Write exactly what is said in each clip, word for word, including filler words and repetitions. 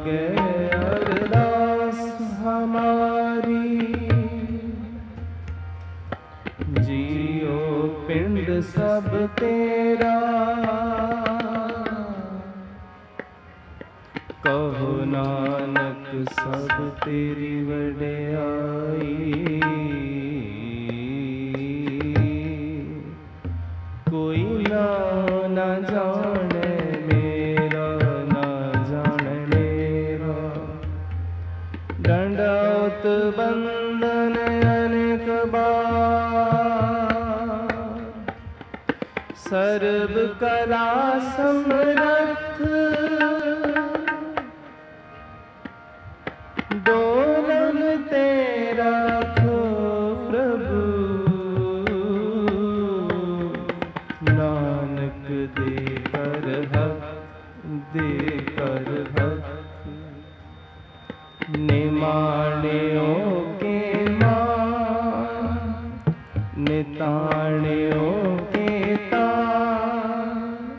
लागे अरदास हमारी, जियो पिंड सब तेरा, कहो नानक सब तेरी वडियाई। कोई ना ना जाने मेरा, ना जाने मेरा, दंडौत बंदन अनेक बार, सर्व कला समर्थ, डोलन तेरा खो प्रभु, नानक दे कर हक, दे कर हक, निमाणियों के मान, निताणियों के तान,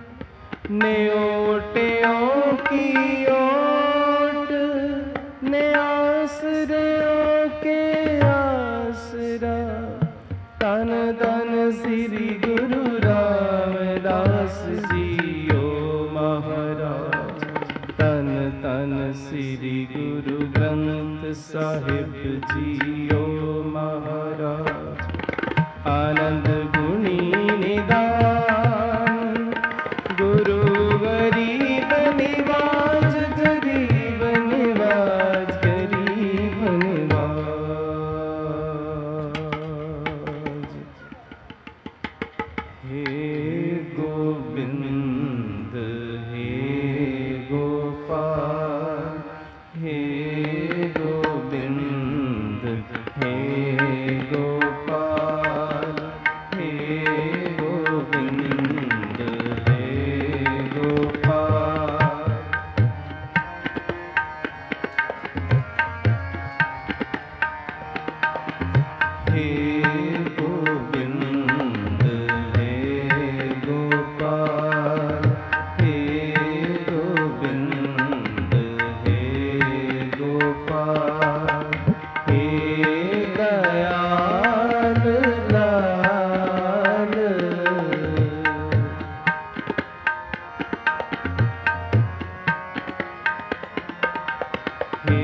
न्योटियों की ओट, ने आसरियों के आसरा, तन तन श्री गुरु रामदास जियो महाराज, तन तन श्री गुरु ग्रंथ साहिब जियो महाराज। आनंद गुणी निदान, गुरु गरीब निवाज, गरीब निवाज, गरीब निवाज। हे गोविंद हे गोपाल, हे गोविंद हे गोपाल, हे गोविंद हे गोपाल। हे गोविंद हे गोपाल, हे गोविंद हे गोपाल, हे दयाल लाल, हे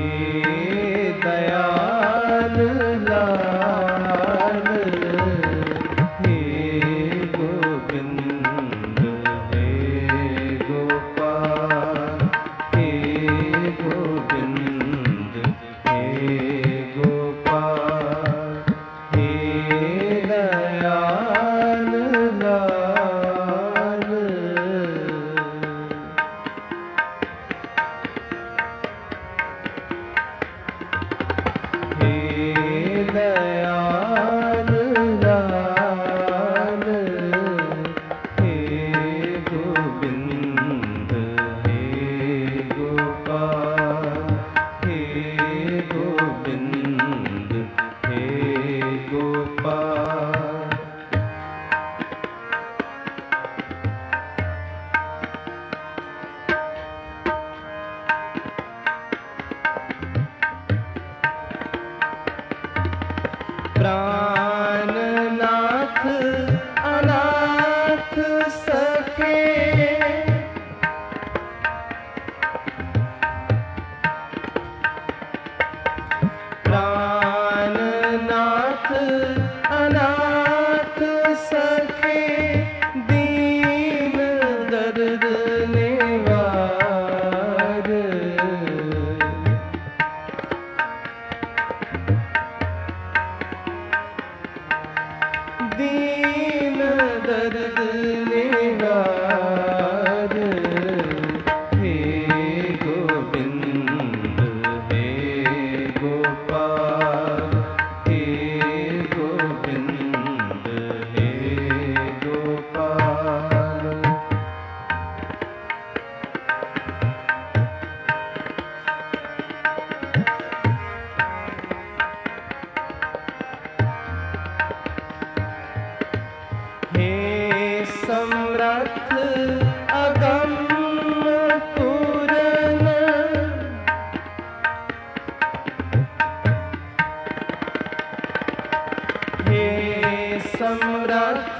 दयाल लाल, हे गोविंद हे गोपाल, हे गोविंद हे गोपाल, हे दयाल लाल।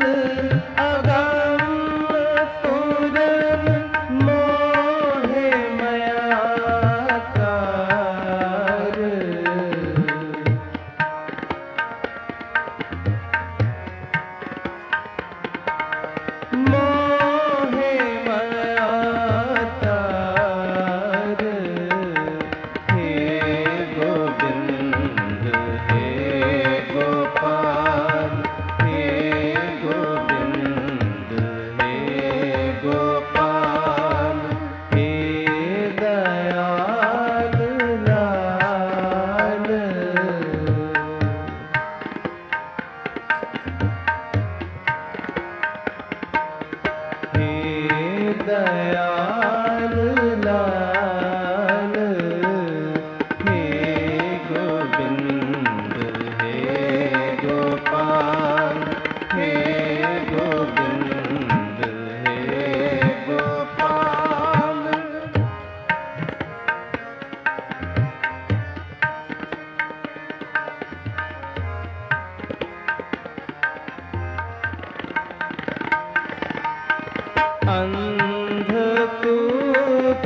अंधकूप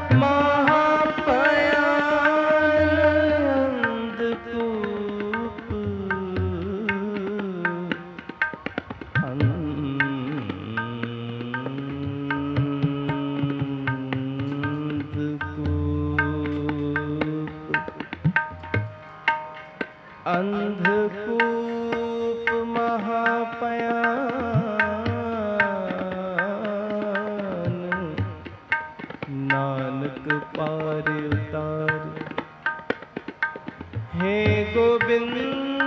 महापयान अंधकूप अंधकूप अंधकूप महापयान नानक पार उतार। हे गोविंद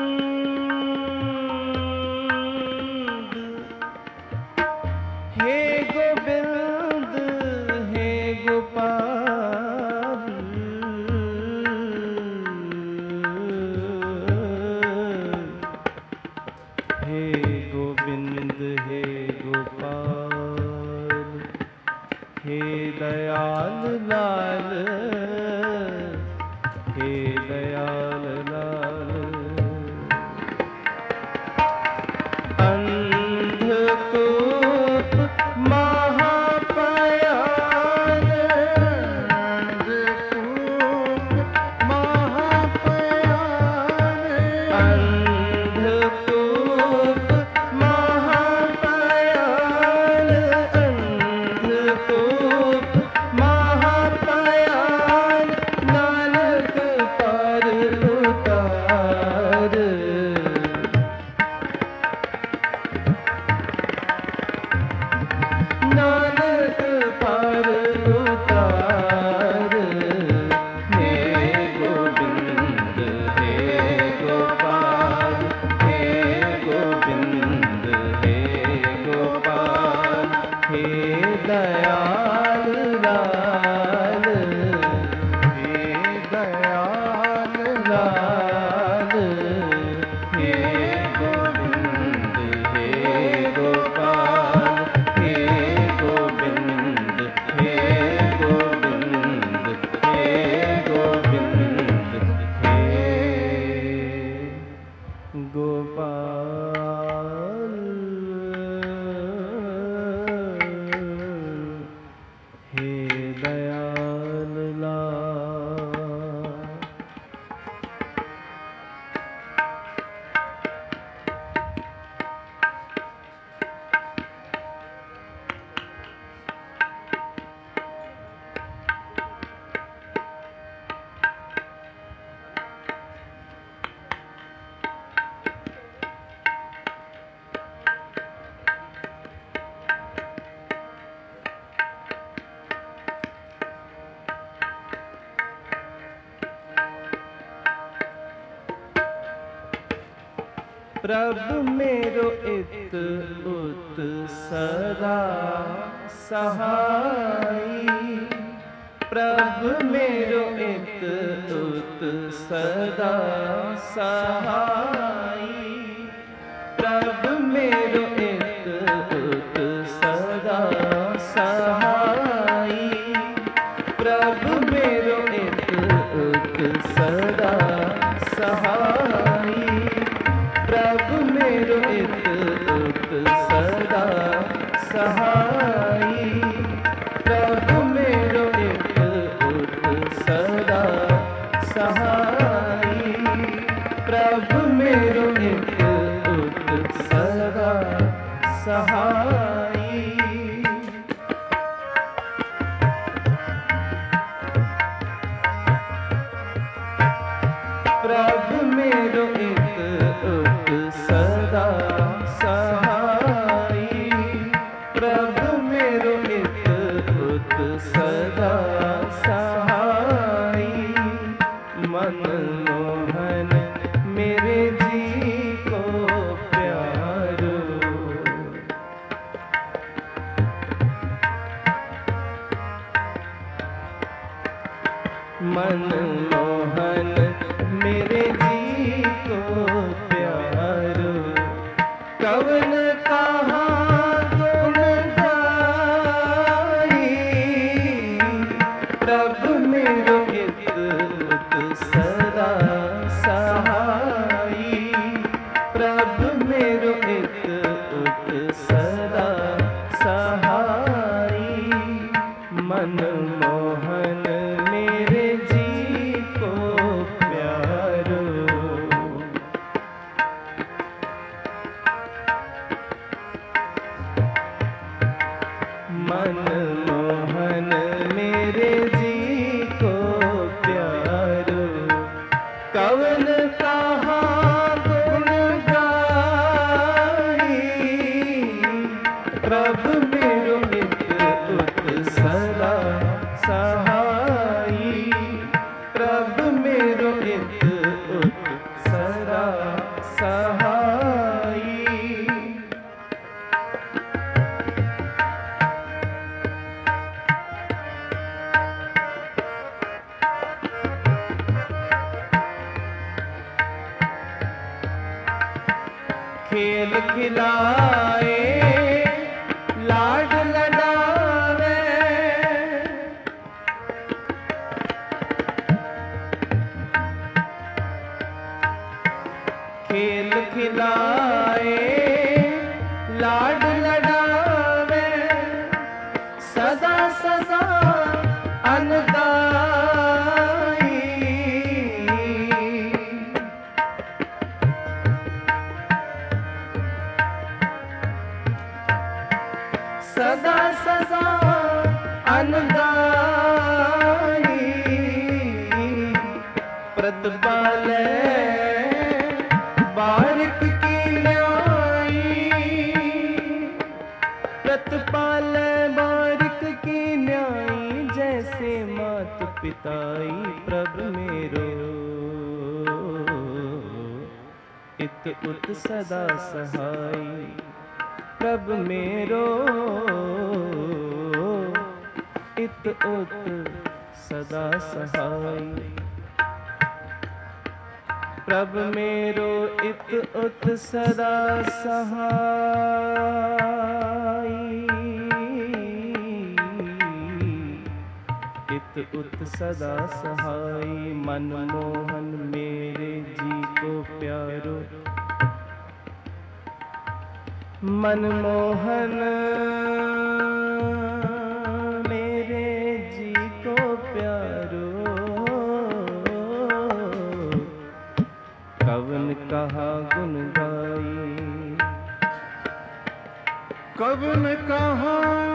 हे गोविंद हे गोपाल हे गोविंद हे गोपाल हे दयाल लाल हे दयाल लाल। अंधकूप महापयान अंधकूप महापयान अंधकूप महापयान अंधकूप महापयान नानक पार उतार। नानक पार उतार। हे गोविंद हे गोपाल हे गोविंद हे गोपाल हे दयाल लाल हे दयाल लाल हे गोविंद हे गोपाल हे गोविंद हे गोविंद हे गोविंद हे गोपाल हे दयाल लाल। प्रभु मेरो इत उत सदा सहाई। प्रभु मेरो इत उत सदा सहाई। प्रभु मेरो इत उत सदा सहाई। प्रभु मेरो इत उत सदा सहाई। प्रभु मेरो इत उत सदा सहाई। प्रभु मेरो एक उत सदा सहाई। प्रभु मेरो एक उत सदा सहाई। प्रभु मेरो एक उत सदा सहाई। मनमोहन मेरे जी को प्यारो। मनमोहन मेरे जी को प्यारो। कवन कहाँ गुण गाई। प्रभु मेरो एक उत सदा सहाई। प्रभु मेरो एक उत सदा सहाई। मनमोहन मेरे जी को प्यारो। मनमोहन मेरे जी को प्यारो। कवन कहाँ गुण गाई। प्रभु मेरो एक उत सदा सहाई। प्रभु मेरो एक उत सदा सहाई। खेल खिलाए लाड लडावे। खेल खिलाए लाड लडावे। सदा सदा अनदाई। सदा सदा अनदाई। प्रतिपाले बारिक की न्याई। प्रतिपाले बारिक की न्याई। जैसे मात पिताई। प्रभु मेरो इत उत सदा सहाई। प्रभु मेरो इत उत सदा सहाई। प्रभु मेरो इत उत सदा सहाई। इत उत सदा सहाई। मनमोहन मेरे जी को प्यारो। मनमोहन मेरे जी को प्यारो। कवन कहा गुण गाई। कवन कहा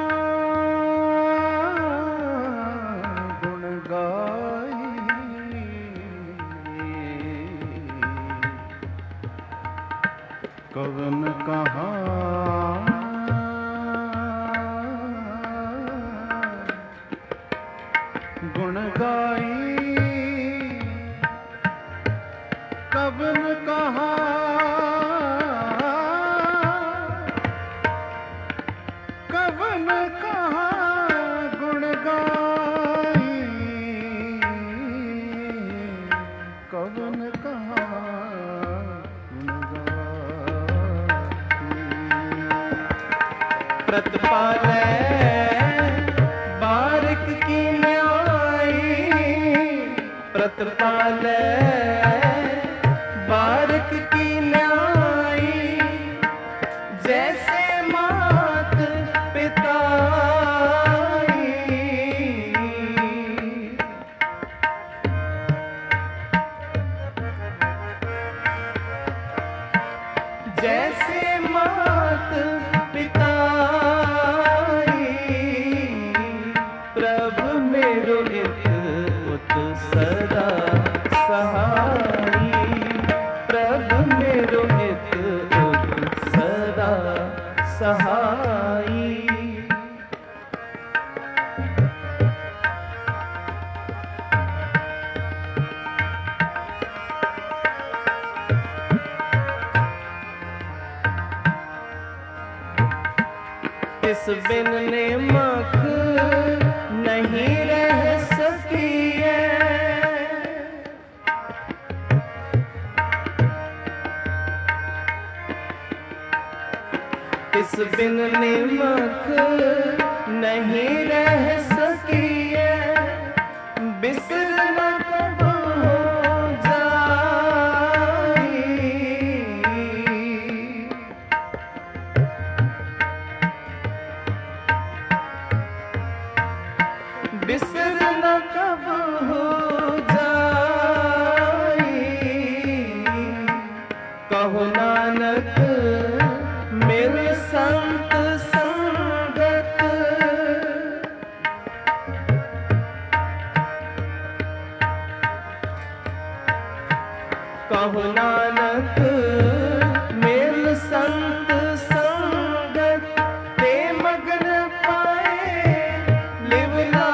गुण गाई। कवन कहा गुण गाई। कवन कहा कवन कहा गुण गाई। कवन कहा प्रतिपाले बारिक की न्याई। प्रतिपाले बारिक की न्याई। जैसे मात पिताई। सदा सहाई। प्रभु मेरो हित उत सदा सहाई। इस बिन ने मख नहीं रह सकी है। इस बिन ने मख नहीं रह सकी है। बिसर न कब हो जाई। बिसर न कब हो जाई। कहो नानक मेरे संत संगत। कहो नानक मेरे संत संगत। ते मगन पाए लिवलाई।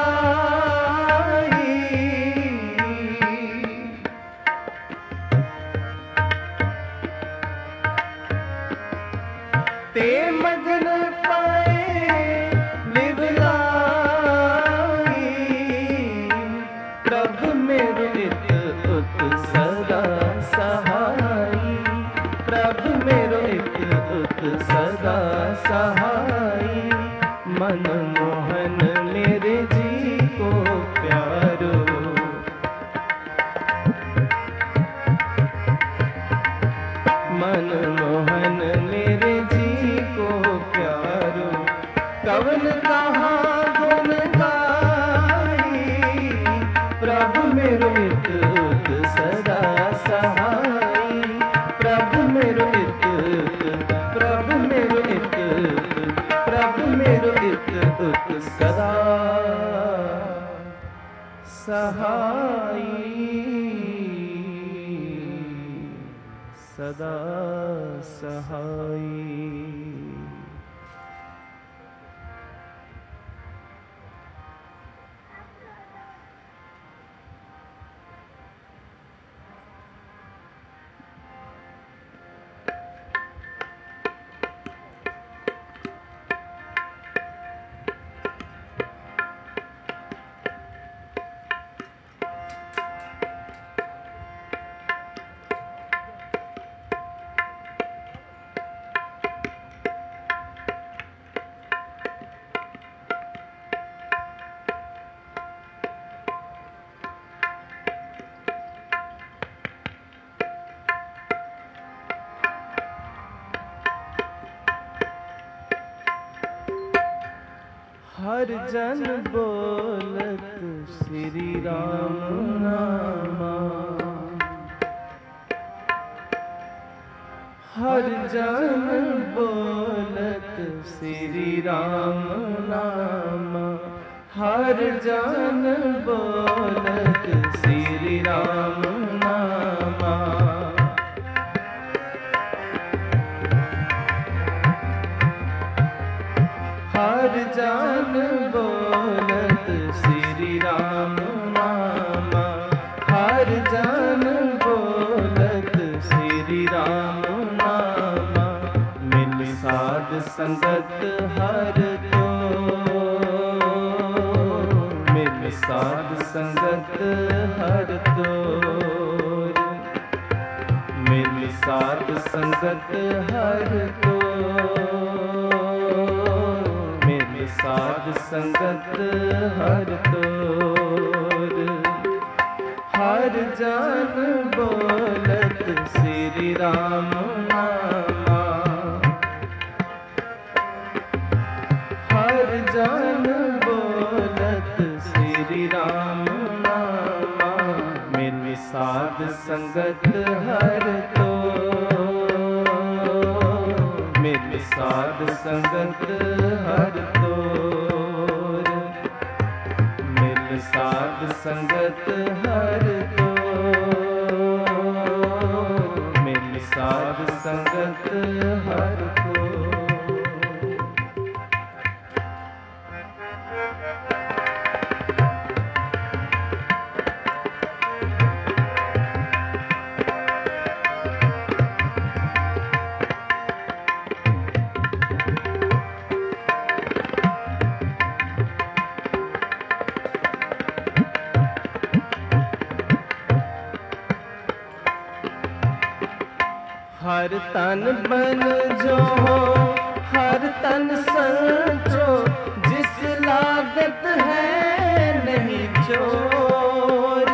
ते मगन पाए लिवलाई। प्रभु मेरो हित उत सदा सहाई। प्रभु मेरो हित उत सदा सहाई। मन मोहन मेरे जी को प्यारो। मन मोहन मेरे जी को प्यारो। कवन कहा गुण गाई। प्रभु मेरो हित उत सदा सहाई। प्रभु मेरो हित उत, प्रभु मेरो हित उत, प्रभु मेरो हित उत सदा सहाई। सदा सहाई। हर जन बोलत श्री राम नामा। हर जन बोलत श्री राम नामा। हर जन बोलत श्री राम नामा। हर जन बोलत श्री राम नामा। हर जन बोलत श्री राम नामा। मिल साध संगत हर तो। मिल साध संगत हर तो। मिल साध संगत हर तो। साध संगत हर तोर। हर जन बोलत श्री राम नामा। हर जन बोलत श्री राम नामा। मिल साध संगत हर तोर। मिल साध संगत हर तोर। मिल साध संगत हर को, मिल साध संगत हर को। हर तन बन जो हो, हर तन संचो, जिस लागत है नहीं चोर।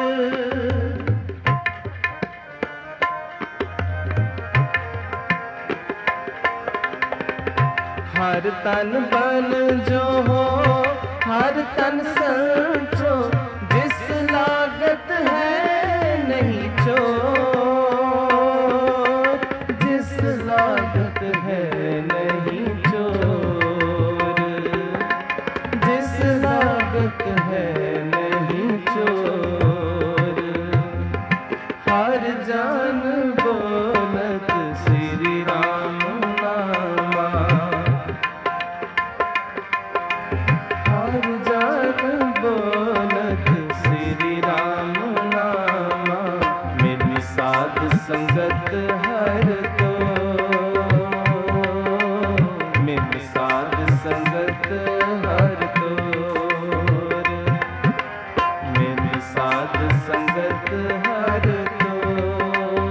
हर तन बन जो हो, हर तन संचो, जिस लागत है नहीं चोर। लागत है नहीं चोर, जिस लागत है नहीं चोर। हर जान बोलत श्री राम नामा, हर जान बोलत श्री राम नामा। मेरी साध संगत हर को, संगत हर तोर। मेरी साध संगत हर तोर,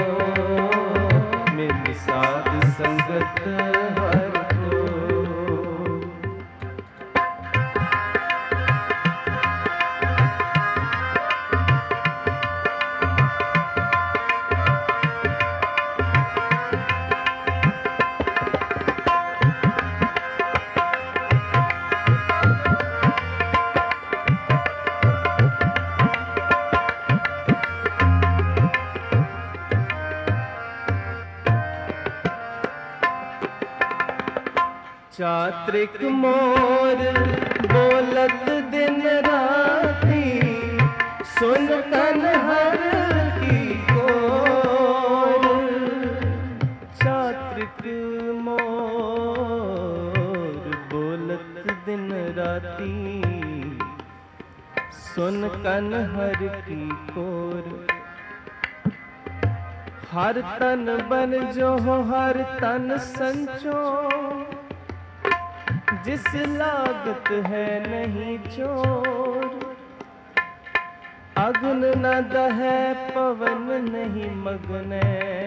मेरी साध संगत हर तोर। चात्रिक मोर बोलत दिन राती, सुन कन हर की कोर। चात्रिक मोर बोलत दिन राती, सुन कन हर की कोर। हर तन बन जो हो, हर तन संचो, जिस लागत है नहीं चोर। अग्न न दहै पवन नहीं मगने,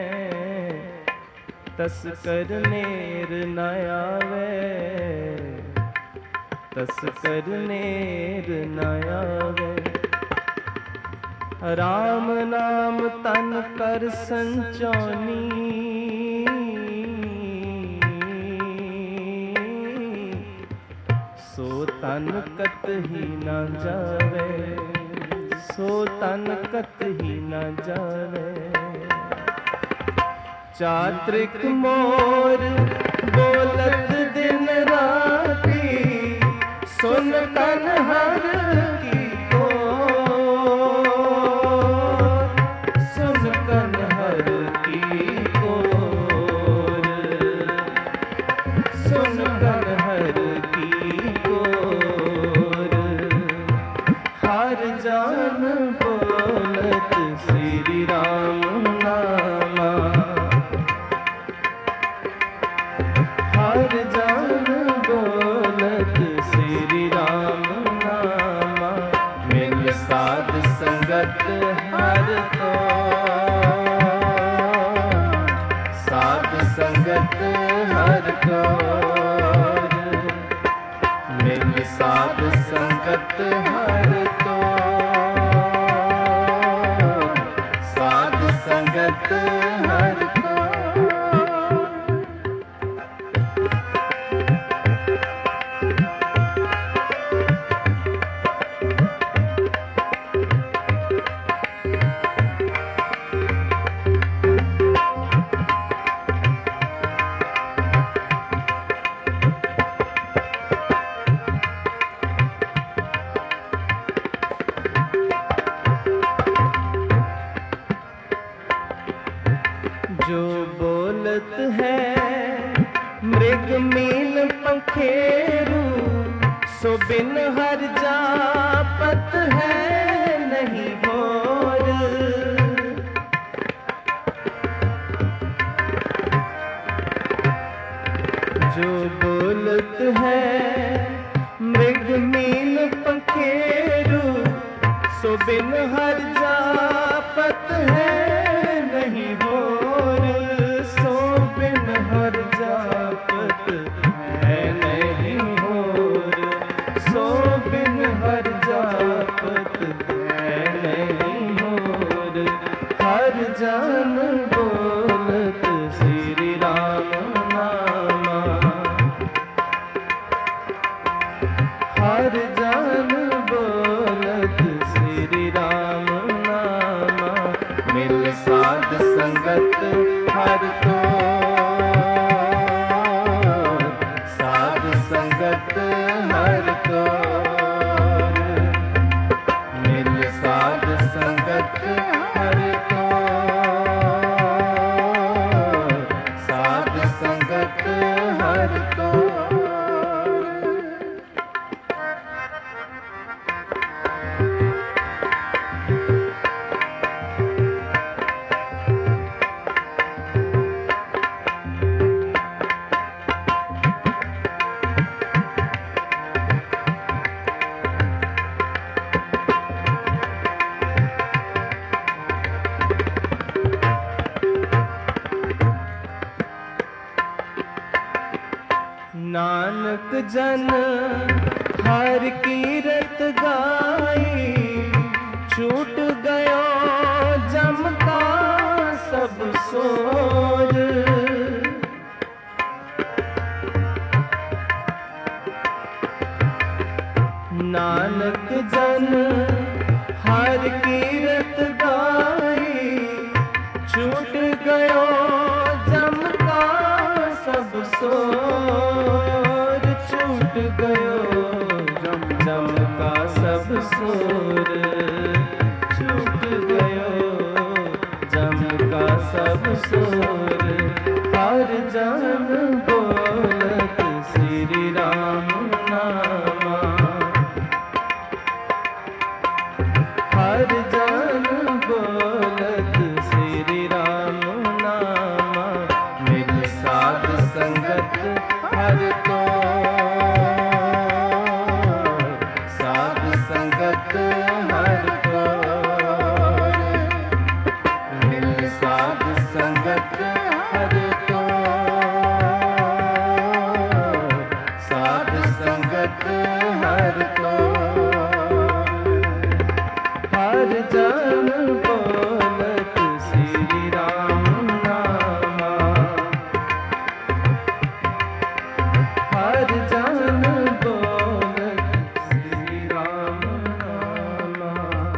तस कर नेर न आवे, तस कर नेर न आवे। राम नाम तन कर संचोनी, सो तन कत ही न जावे, सो तन कत ही न जावे। चात्रिक मोर बोलत दिन राती, सुन कन हर की कोर। सुन कन हर की कोर, सुन कन हर की कोर। हर जान बोलत श्री राम नामा, हर जान बोलत श्री राम नामा। मिल साध संगत हर तो, साध संगत हर को। मिल साध संगत हर तो, साध संगत हर को। बोलत है मृग मील पंखेरु, सो बिन हर जापत है नहीं होर। जो बोलत है मृग मील पंखेरु, सो बिन हर जापत है नहीं होर। सो बिन हर जापत है नहीं होर। सो बिन हर जापत है नहीं होर। हर जन बोलत श्री राम नामा, हर जन बोलत श्री राम नामा। मिल साध संगत हर को, साध संगत हर को। मिल साध संगत हर को, साध संगत हर को। नानक जन हर कीरत गाई, छूट गयो जम का सब सोर। नानक जन हर कीरत गाई, छूट गयो जम का सब सोर। छूट गयो जम जम का सब सोर। छूट गयो जम का सब सोर। हर जन बोलत श्री राम नामा, हर जन बोलत श्री राम नामा। मिल साध संगत हर को, साध संगत हर को। मिल साध संगत हर को, साध संगत हर को। हर जन बोलत श्री राम नामा, हर जन बोलत श्री राम नामा।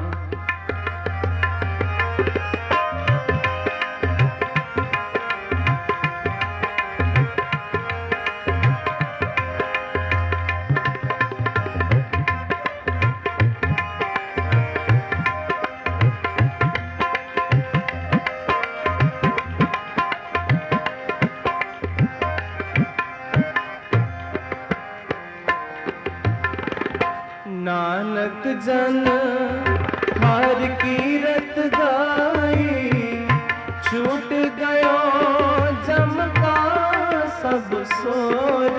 नानक जन हर कीरत गाई, छूट गयो जम का सब सोर।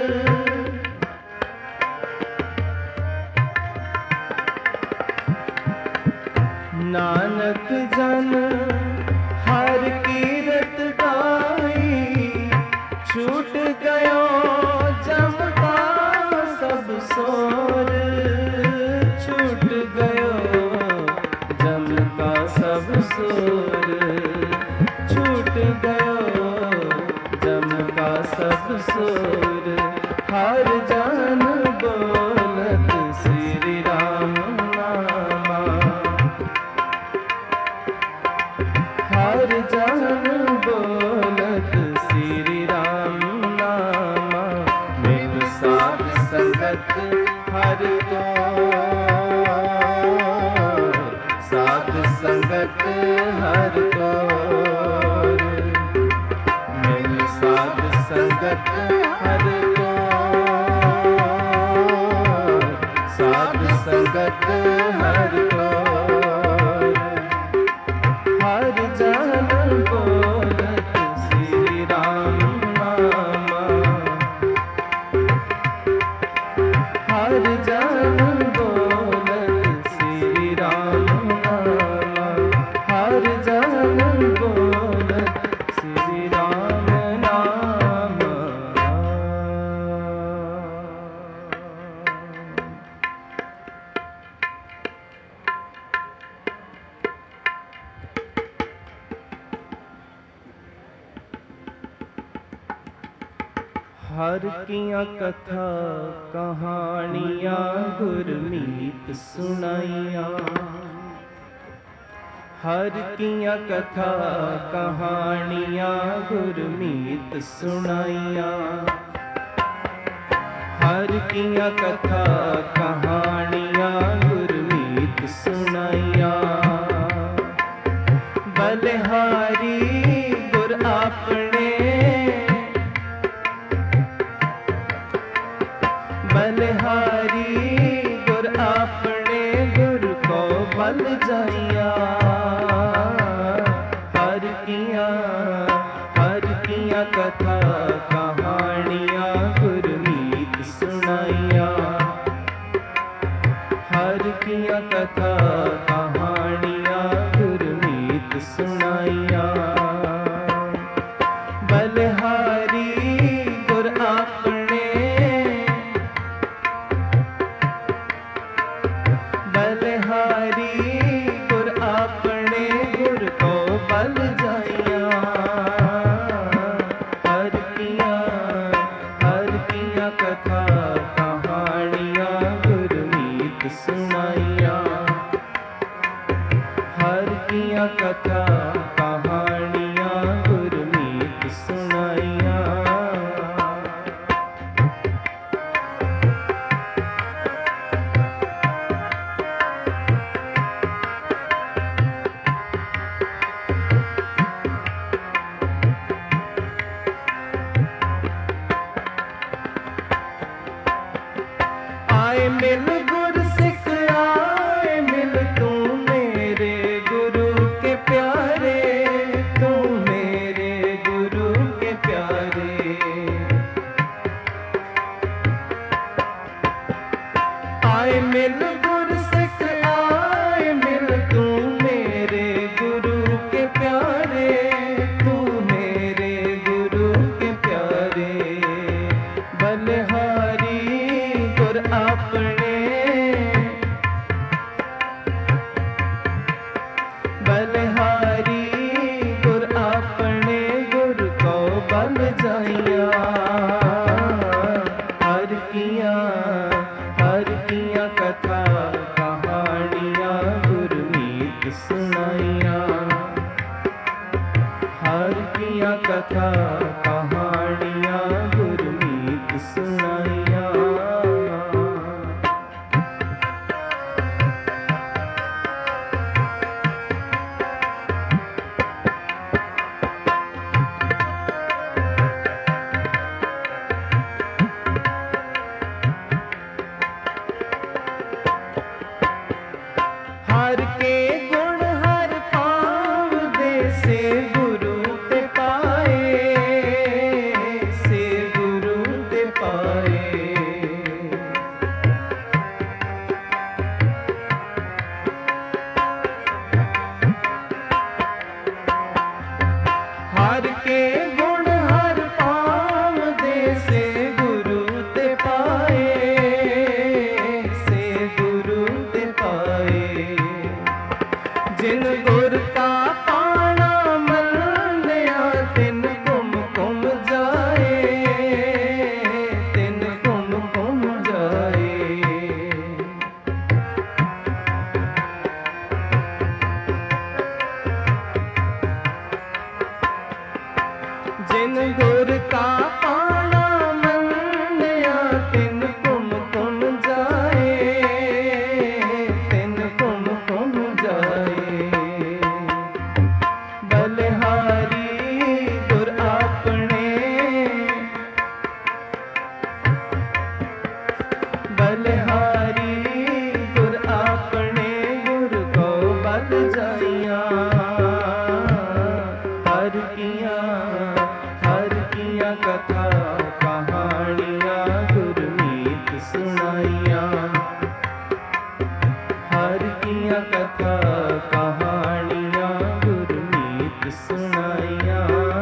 नानक जन हर कीरत गाई, छूट गयो जम का सब सोर। छूट गयो जम का सब सोर। छूट गयो जम का सब सोर। हर जन बोलत श्री राम नामा, हर जन बोलत श्री राम नामा। मिल साध संगत हर को, साध संगत हर को। साध संगत हर को, साध संगत हर को, हर जन बोलत श्री राम नामा, हर जन बोलत श्री राम नामा, हर जन बोलत श्री राम नामा। हर किया कथा कहानियाँ गुरमीत सुनाइया, हर किया कथा कहानियाँ गुरमीत सुनाइया, हर किया कथा कहानियाँ गुरमीत सुनाइया। बलिहारी गुर आपने, बलिहारी गुर आपने गुर को बल जाइया। हर किया हर किया कथा कहानियाँ गुरमीत सुनाइया, हर किया कथा कहानियाँ गुरमीत सुनाइया। बलिहारी गुर आपने, बलिहारी गुर आपने गुर को बल जाइया। हर किया हर किया कथा कहानियाँ गुरमीत सुनाइया, हर किया कथा कहानियाँ गुरमीत सुनाइया। आए मिल गुर सिख, आए मिल तू मेरे गुरु के प्यारे, तू मेरे गुरु के प्यारे। आए मिल गुर सिख, आए मिल तू मेरे गुरु के प्यारे, तू मेरे गुरु के प्यारे। बलिहारी गुर आपने, बलिहारी गुर आपने गुर को बल जाइया। हर किया हर किया कथा कहानियाँ गुरमीत सुनाइया, हर किया कथा कहानियाँ गुरमीत सुनाइया। हर के गुण हर पाव दे, से गुरु ते पाए, से गुरु ते पाए। हर के गुण हर पाव दे, से गुरु ते पाए, से गुरु ते पाए। जिन गुर का पाना मलया, तिन गुम गुम जाए, तिन गुम गुम जाए। जिन गुर का पाना मलया, तिन गुम गुम जाए, तिन गुम गुम जाए। बलिहारी गुर आपने, सुनाइया, हर किया हर किया कथा कहानियाँ गुरमीत सुनाइया, हर किया कथा कहानियाँ गुरमीत सुनाइया।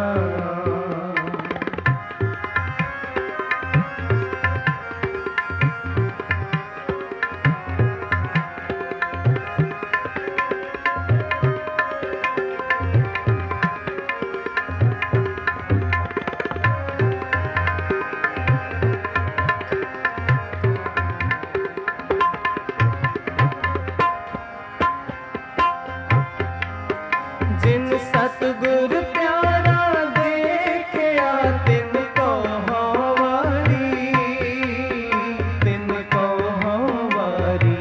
जिन सतगुर प्यारा देखया तिन को हवारी, तिन को हवारी।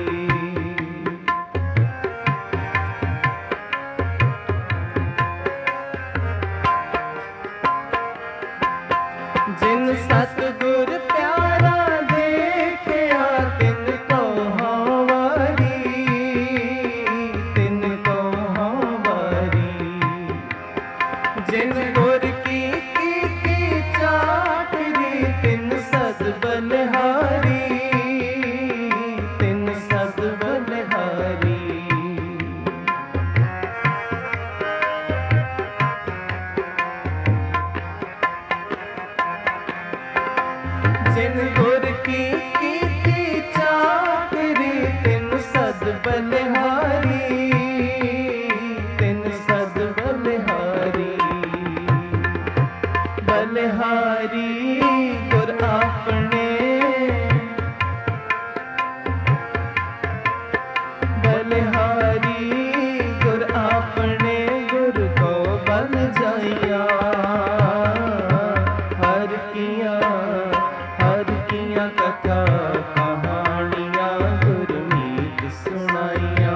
जिन सतगुर प्यारा देखया तिन को हवारी, तिन को हवारी। जिन गुर की कीती चाकरी तिन सद बलिहारी, तिन सद बलिहारी। जिन गुर की कीती चाकरी तिन सद बलिहारी, तिन सद बलिहारी। बलिहारी गुर अपने, बलिहारी गुर अपने गुर को बल जाइया, हर किया हर किया कथा कहानियाँ गुरमीत सुनाइया,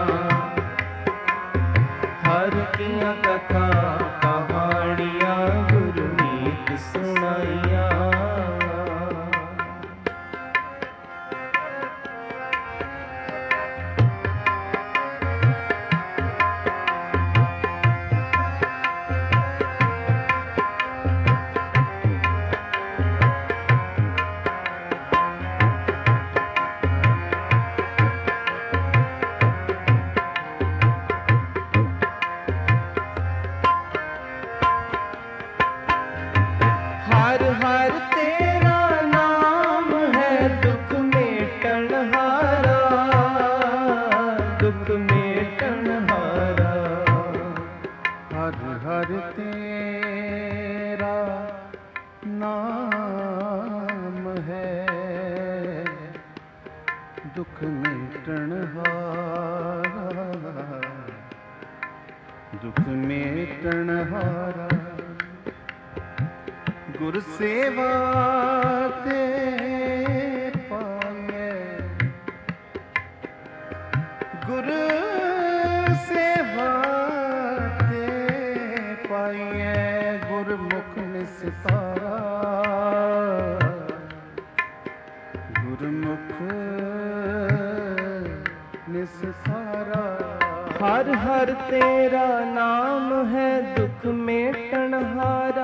हर किया कथा कहानियाँ गुरमीत सुनाइया। हर हर तेरा नाम है दुख मेटन हारा, दुख मेटन हारा। हर हर तेरा नाम है दुख मेटन हारा, दुख मेटन हारा। गुर सेवा ते पाए, गुर सेवा ते पाए, गुरमुख निस्तारा, गुरमुख निस्तारा। हर हर तेरा नाम है दुख मेटन हारा,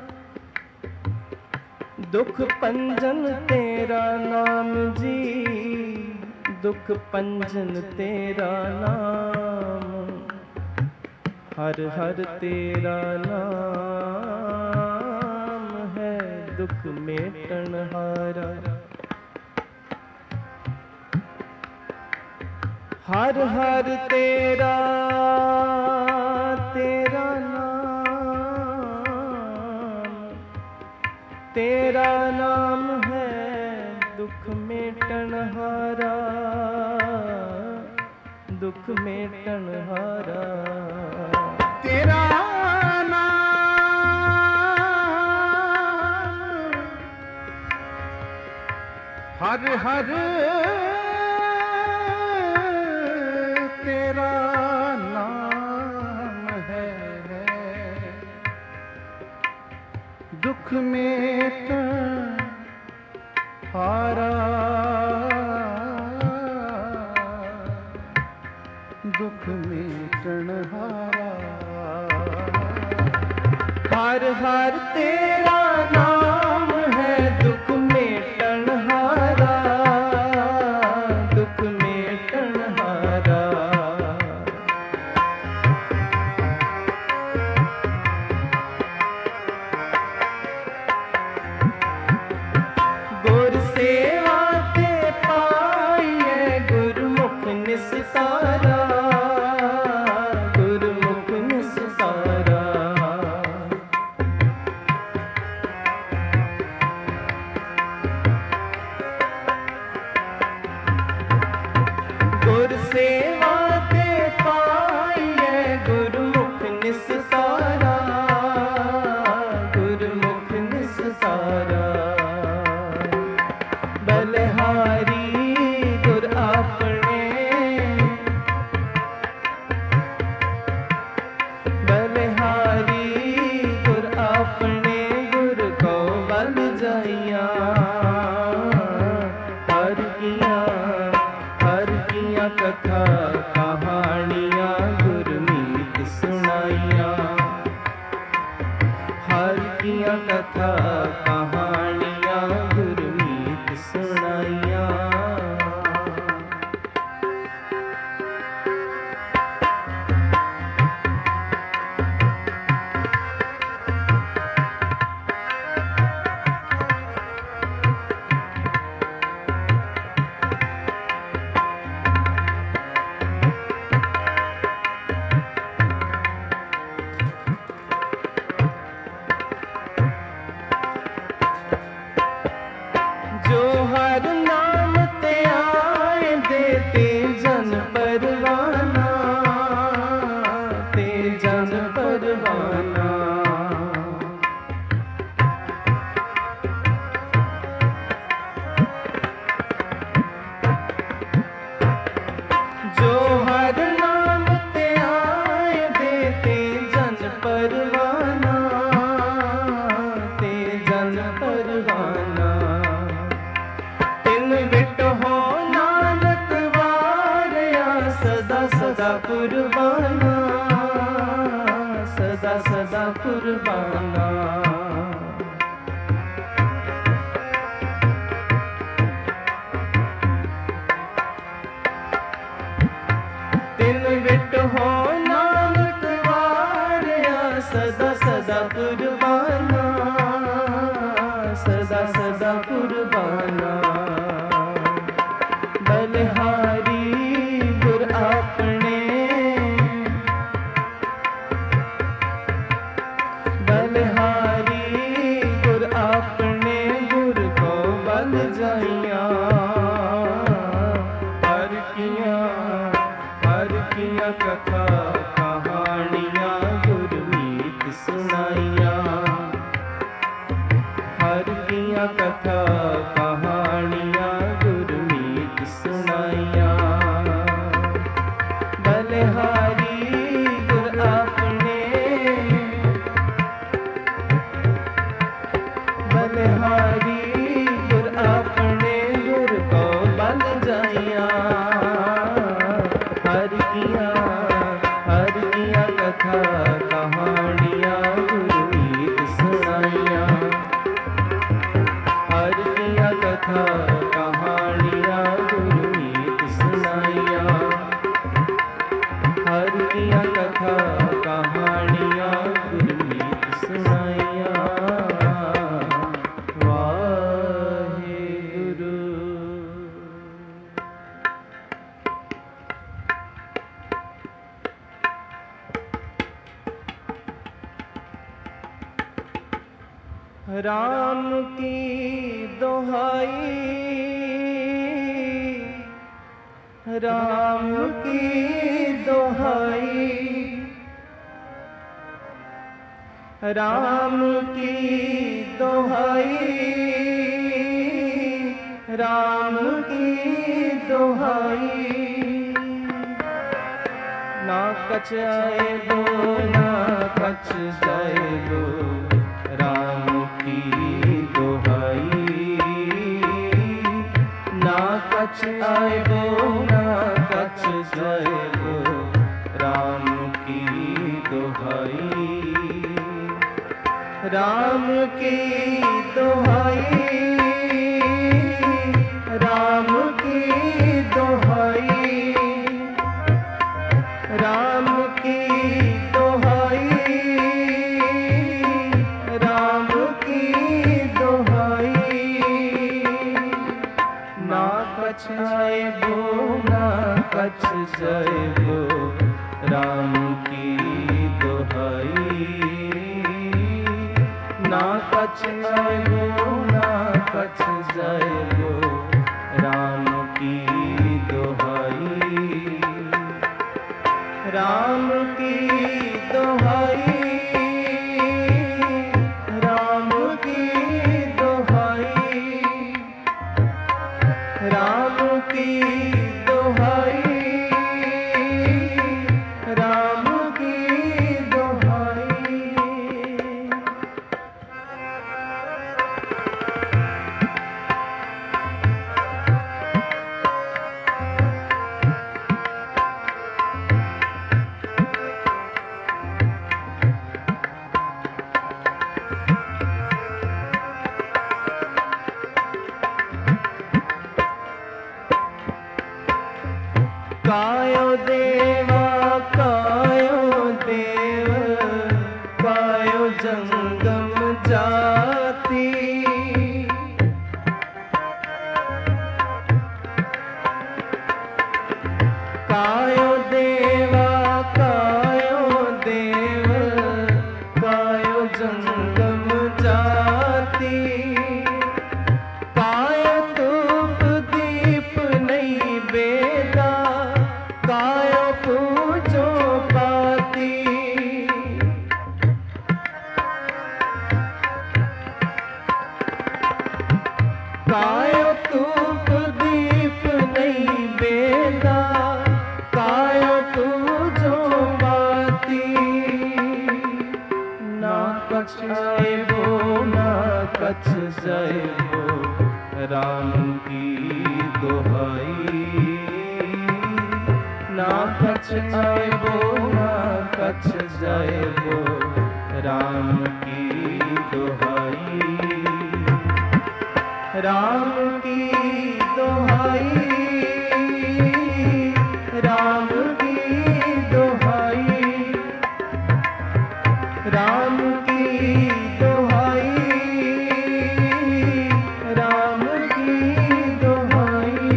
दुख पंजन तेरा नाम जी, दुख पंजन तेरा नाम। हर हर तेरा नाम है दुख मेटन हारा, हर हर तेरा तेरा नाम, तेरा नाम है दुख मेटन हारा, दुख मेटन हारा। तेरा नाम हर हर तेरा नाम है दुख मेटन हारा, दुख दुख मेटन हारा। हर हर तेरा नाम है दुख मेटन हारा, दुख मेटन हारा। गुर सेवा ते पाइए गुरमुख निस्तारा, गुरमुख निस्तारा। गुर सेवा ते पाइए गुरमुख निस्तारा, गुरमुख निस्तारा। बलिहारी गुर आपने, बलिहारी गुर आपने गुर को बल जाइया। हर किया हर किया कथा कहानियाँ गुरमीत सुनाइया। हर किया कथा कहानियाँ गुरमीत सुनाइया। जो हर नाम ते आए देते जन परवाना, ते जन परवाना। जो हर नाम ते आए देते जन परवाना, ते जन परवाना। तिन बिट हो नानक वारिया सदा सदा कुर्बाना, सदा सदा कुर्बाना। तिन बिट हो नानक वारिया सदा सदा कुर्बाना, सदा सदा कुर्बाना। बलिहारी गुर आपने, बलिहारी गुर आपने गुर को बल जाइया। हर किया हर किया कथा कहानियाँ गुरमीत सुनाइया। हर किया कथा कहानियाँ गुरमीत सुनाइया। बलिहारी गुर आपने, बलिहारी गुर आपने गुर को बल जाइया। हर किया हर किया कथा कहानियाँ गुरमीत सुनाइया। हर किया कथा कहानियाँ गुरमीत सुनाइया। हर किया कथा कहानियाँ गुरमीत सुनाइया। वाहेगुरु। राम की दोहाई, राम की दोहाई, राम की दोहाई, राम की दोहाई। ना कछ आए गो ना कछ जाए गो, राम की दोहाई। ना कछ आए गो ना कछ जाए गो, दोहाई, राम की दोहाई, राम की दोहाई, राम की दोहाई, राम की दोहाई। ना कछ आएबो ना कछ जाएबो, राम की दोहाई। ना कछ आएबो ना कछ जाएबो, राम की दोहाई, राम की दोहाई, राम की दोहाई, राम की दोहाई, राम की दोहाई। कायो देवा कायो देव, कायो जंगम जाति। कायो देवा कायो देव, कायो जंगम जाति। कायो धूप दीप नहीं बेदा, कायो पूजो पाती। कायो धूप दीप नहीं बेदा, कायो पूजो पाती। ना कछ आएबो ना कछ जाएबो, राम की दोहाई। ना कछ आएबो ना कछ जाएबो, राम की दोहाई, राम की दोहाई, राम की दोहाई, राम की दोहाई, राम की दोहाई।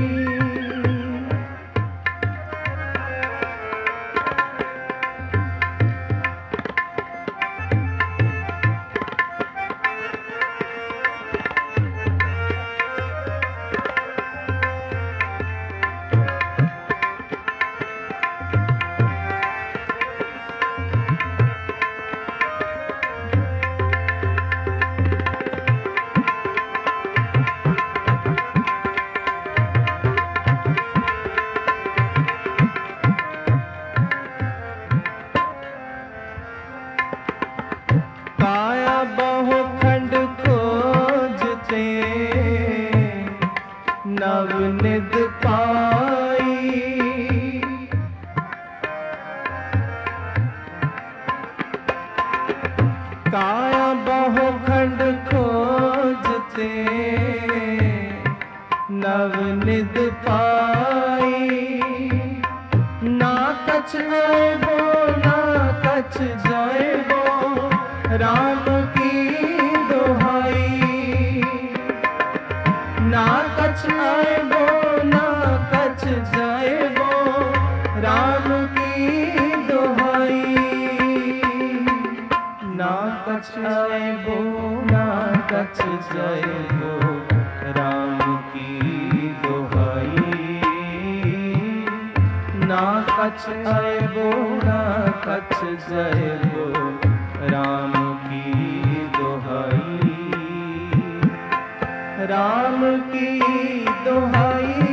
काया बहु खंड खोजते, नवनिध पाई। काया बहु खंड खोजते, नवनिध पाई। ना कछ आएबो ना कछ जाएबो, राम की दोहाई। ना कछ आएबो ना कछ जाएबो, राम की दोहाई। ना कछ आएबो ना कछ जाएबो, राम की दोहाई। ना कछ आएबो ना कछ जाएबो, राम की दोहाई, राम की दोहाई,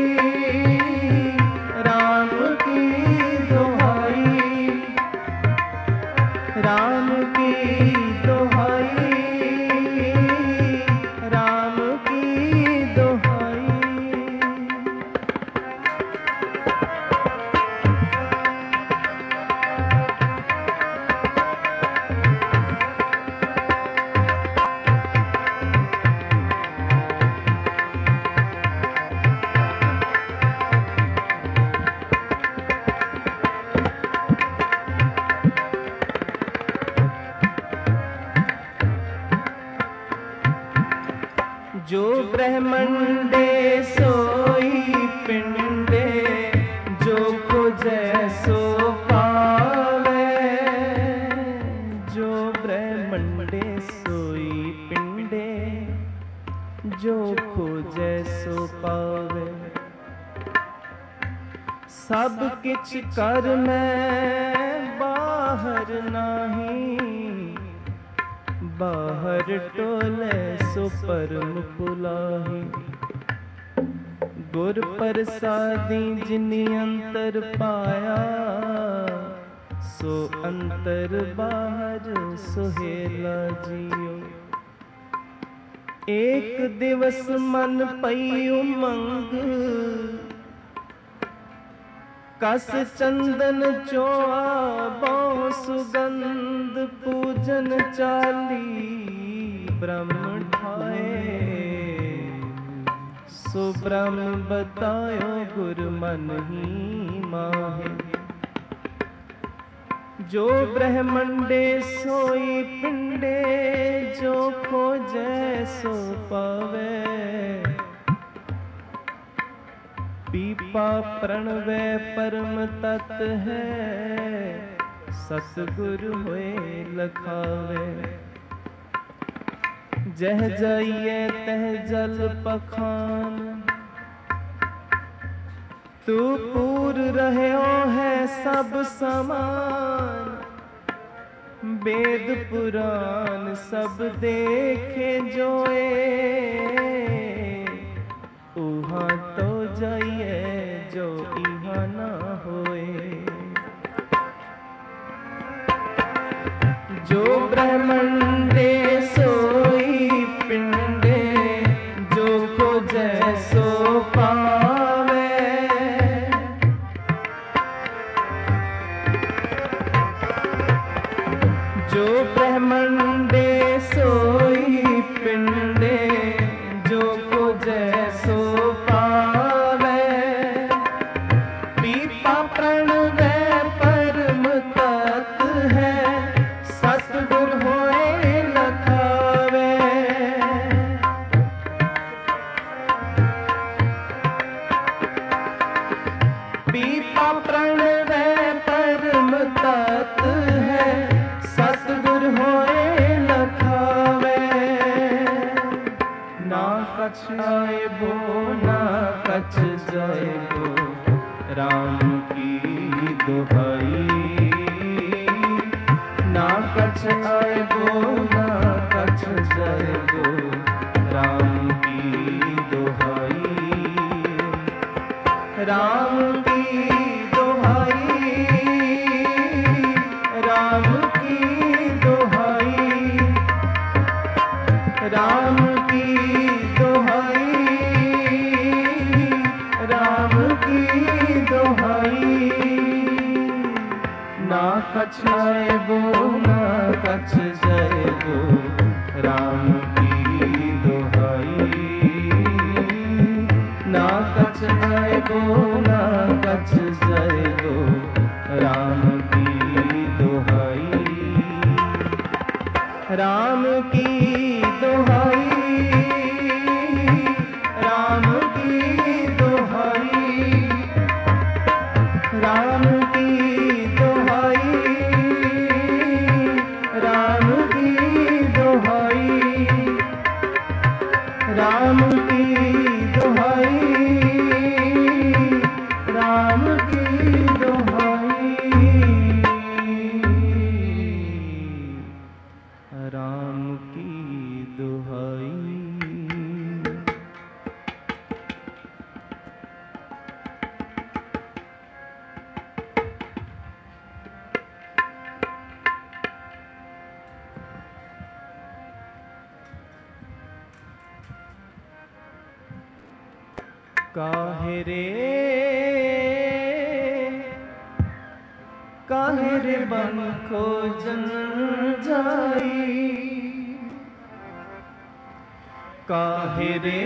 राम की दोहाई, राम की दोहाई, राम की दोहाई। जो ब्रह्मंडे सोई पिंडे, जो खोजे सो पावे। जो ब्रह्मंडे सोई पिंडे, जो खोजे सो पावे। सब किछ कर मैं बाहर नाही, बाहर टोले सो परम पुलाही। गुर प्रसादी जिनी अंतर पाया, सो अंतर बाहर सुहेला जियो। एक दिवस मन पई उमंग, कस चंदन चोआ बहु सुगंध। पूजन चाली ब्रह्म ठाए, सो ब्रह्म बतायो गुर मन ही माहे। जो ब्रह्मंडे सोई पिंडे, जो खोजे सो पावे। पीपा प्रणवै परम तत् है, सतगुरु होए लखावे। जह जाइए तह जल पखान, तू पूर रहयो है सब समान। वेद पुराण सब देखे जोए, उहाँ तो जाइए जो इहाँ ना होए। जो ब्रह्मंडे सोई पिंडे, जो खोजे सो पावे। जो ब्रह्मंडे सोई पिंडे, जो खोजे सो पावे। पीपा प्रणवै परम तत् है, सतगुर होए लखावे। पीपा प्रणवै परम तत् है, सतगुर होए लखावे। ना कछ आएबो ना कछ जाएबो, राम की दुहाई। ना कछ आएबो ना कछ जाएबो, राम की दुहाई। राम की दुहाई, राम की दुहाई। राम की दुहाई, राम की दुहाई। ना कछ आएबो ना कछ जाएबो, राम की दुहाई। ना कछ आएबो ना कछ जाएबो, राम की दुहाई। राम की दुहाई, राम की दुहाई। राम की दुहाई, राम की दुहाई। राम की दुहाई, राम की दुहाई। राम की दुहाई। काहे रे काहे रे बन खोजन जाई। काहे रे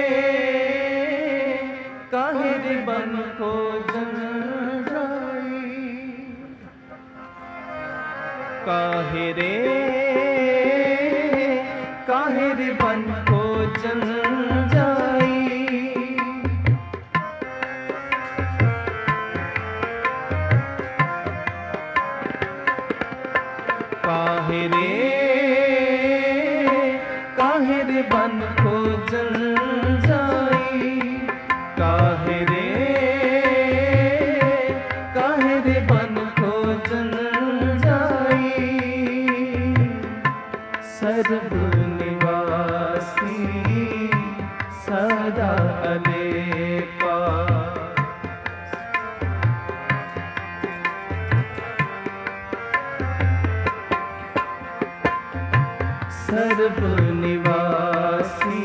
काहे रे बन खोजन जाई। काहे रे काहे रे बन खोजन खोजन जाई। काहे रे काहे रे बन खोजन जाई। काहे रे काहे रे बन खोजन जाई। सर्व निवासी सदा अलेपा। सर्व निवासी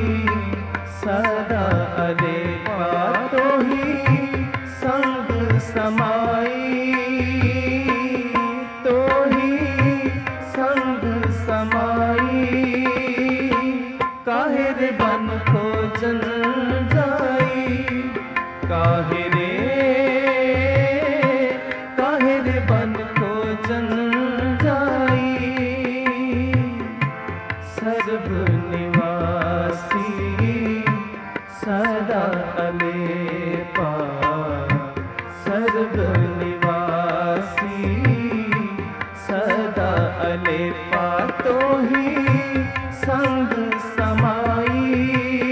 सदा अलेपा। तो ही संग समाई। तो ही संग समाई। काहे रे बन खोजन जाई। काहे रे काहे रे बन खोजन जाई। सर्व निवासी सदा अलेपा। सर्व निवासी सदा अलेपा। तो ही संग समाई।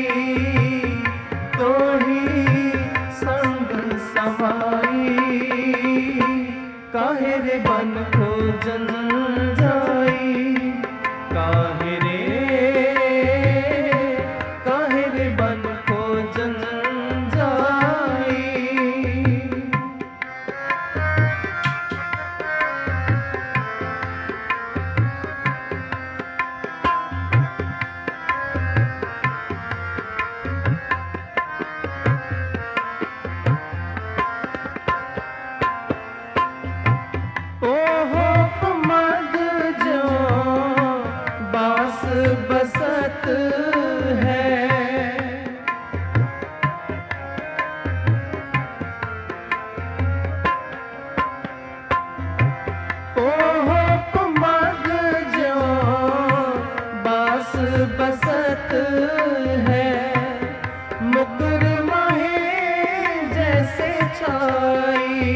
तो ही संग समाई। काहे रे बन खोजन जाई। काहे रे काहे रे बन खोजन जाई। ओहो मद जो बास बसत है। ओहो मद जो बास बसत है। मुकुर माहे जैसे छाई।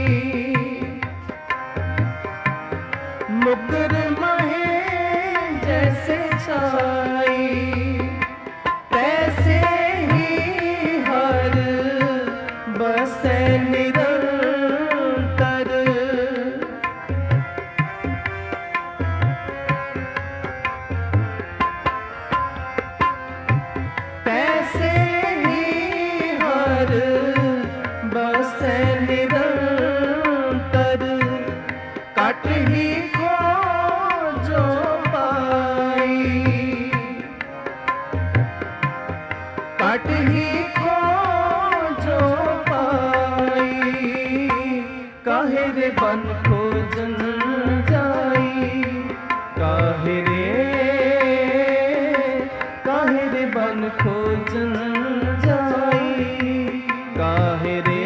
मुकुर माहे जैसे छाई। तैसे ही हर बसे निरंतर। तैसे ही हर बसे निरंतर। काट ही को जो पाई। काट ही को जो पाई। काहे रे बन खोजन जाई। काहे रे काहे रे बन खोजन जाई। काहे रे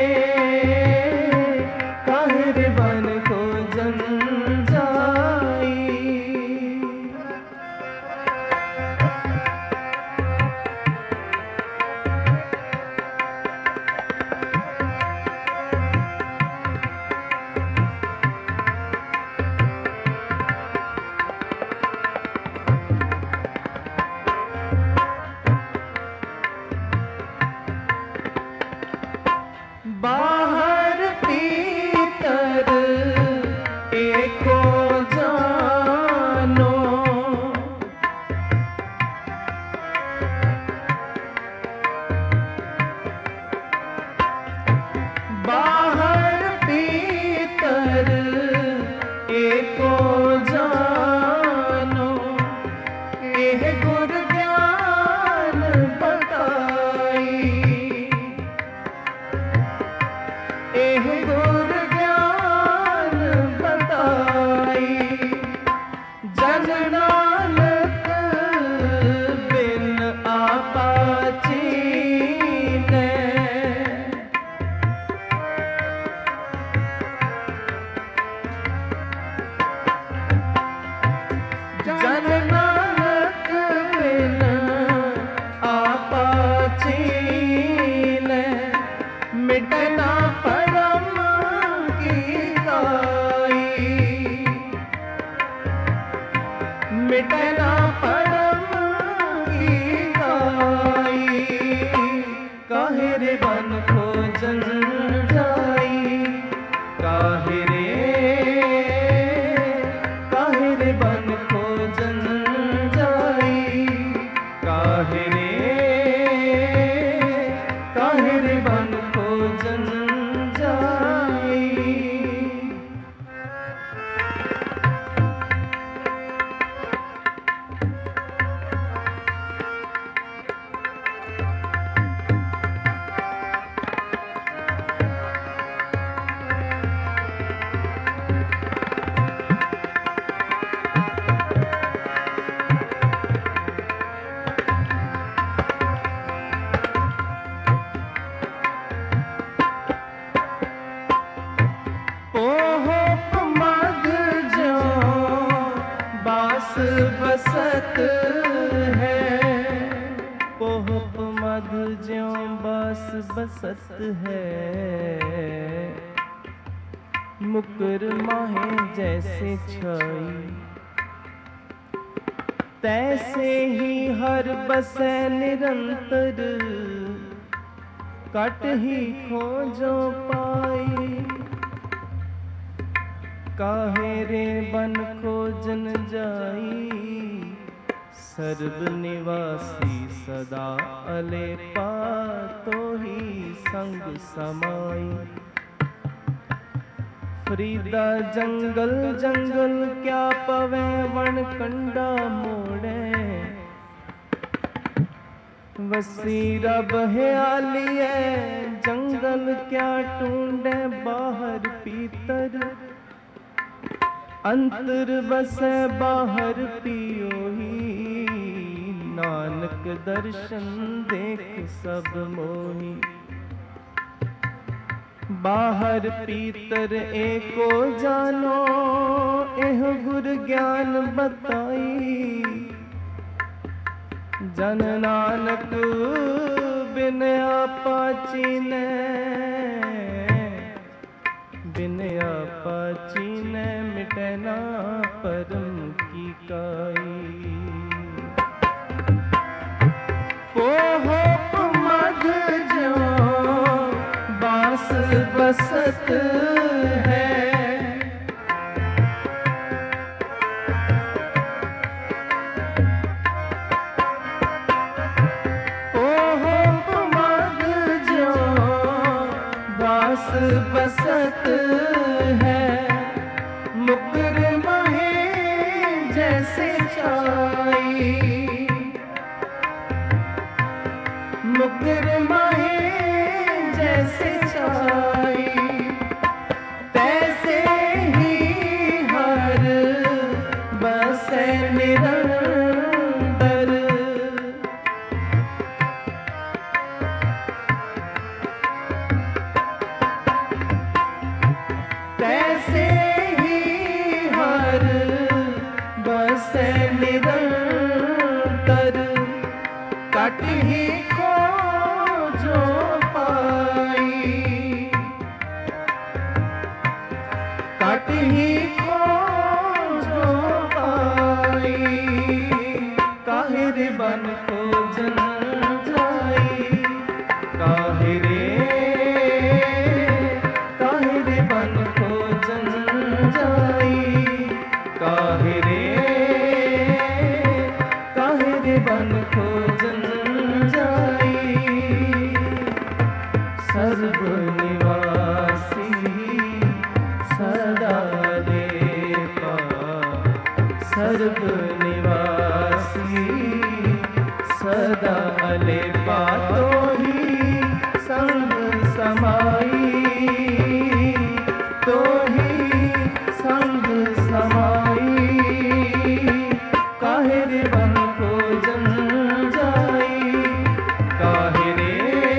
काहे रे बन खोजन जाई। बाहर भीतर एको जानो। बाहर भीतर एको जानो। एह गुर ज्ञान बताई। एह गुर ज्ञान बताई। जन नानक बिन आपा चीनै। मिटे ना परम की काई। काहे रे बन खोजन जाई, काहे रे काहे रे बन खोजन जाई, काहे रे काहे रे बन खोजन जाई। बसत है, पोहप मधु ज्यों बास बसत है। मुकर माहे जैसे छाई, तैसे ही हर बसे निरंतर। कट ही खोजो पाई, काहे रे बन खोजन जाई। सर्व निवासी सदा अलेपा, तो ही संग समाई। फरीदा जंगल जंगल क्या पवे, वन कंडा मोड़े। वसीरा बहयालिए, जंगल क्या टूंडे बाहर पीतर। अंतर बसे बाहर पियो ही, नानक दर्शन देख सब मोही। बाहर पीतर एको जानो, एह गुर ज्ञान बताई। जन नानक बिन आपा चीने, बिन आपा चीने मिटे ना परम की काई। पोहप मधु ज्यों बास बसत है। पोहप मधु ज्यों बास बसत है। मुकर माहे जैसे छाई, मुकर माहे जैसे छाई। तैसे ही हर बसे निरंतर। तैसे ही हर बसे निरंतर। कट ही खोजो पाई, कट ही खोजो पाई। काहे रे बन खोजन जाई, काहे रे काहे रे बन खोजन जाई। काहे रे काहे रे बन खोजन जाई। सर्व निवासी सदा लेपा, सर्व निवासी सदा लेपा। तो ही संग समाई, तो ही संग समाई। काहे रे बन खोजन जाई, काहे रे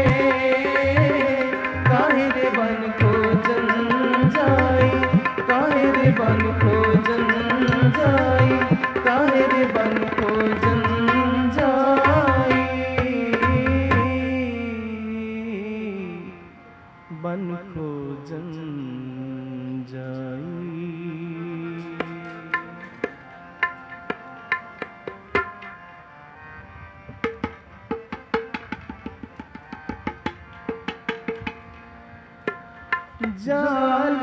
काहे रे बन खोजन जाई। काहे रे बन खोजन जाई, काहे जाल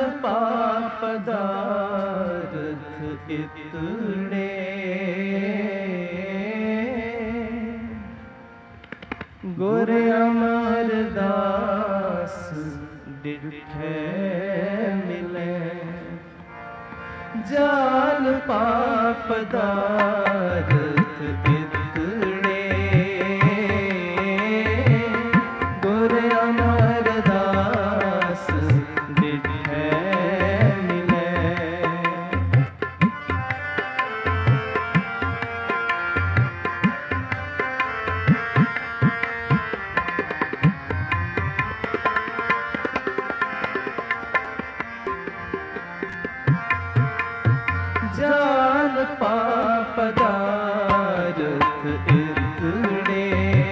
पापदारथ इतने गुर अमरदास डिठे मिले। जाल पापदारथ इतने गुर अमरदास डिठे मिले। जाल पापदारथ इतने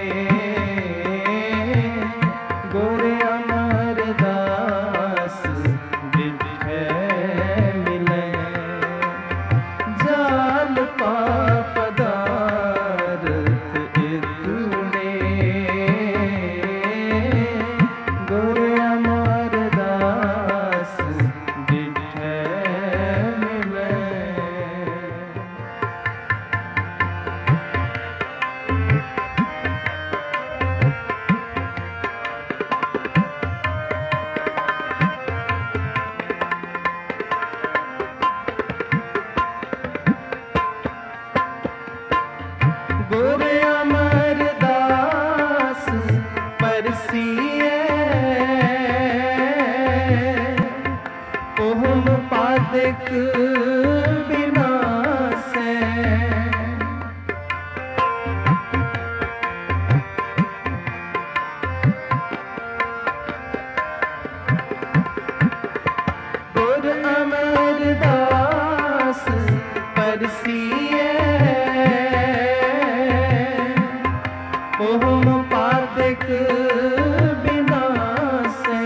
गुर अमरदास डिठे मिले। जाल पापदारथ इतने गुर अमरदास डिठे मिले। गुर अमरदास परसिए ओहम पादक बिनासे। गुर अमरदास परसिए ओहम पादक बिनासे।